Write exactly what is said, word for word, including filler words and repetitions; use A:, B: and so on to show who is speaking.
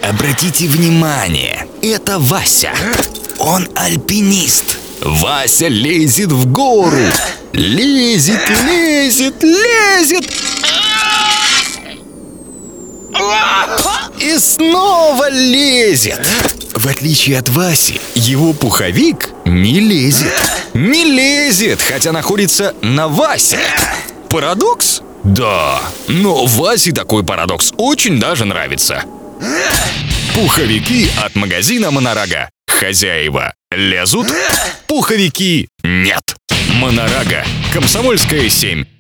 A: Обратите внимание, это Вася. Он альпинист. Вася лезет в гору. Лезет, лезет, лезет. И снова лезет. В отличие от Васи, его пуховик не лезет. Не лезет, хотя находится на Васе. Парадокс? Да, но Васе такой парадокс очень даже нравится. Пуховики от магазина Монорага. Хозяева лезут, пуховики нет. Монорага. Комсомольская, семь.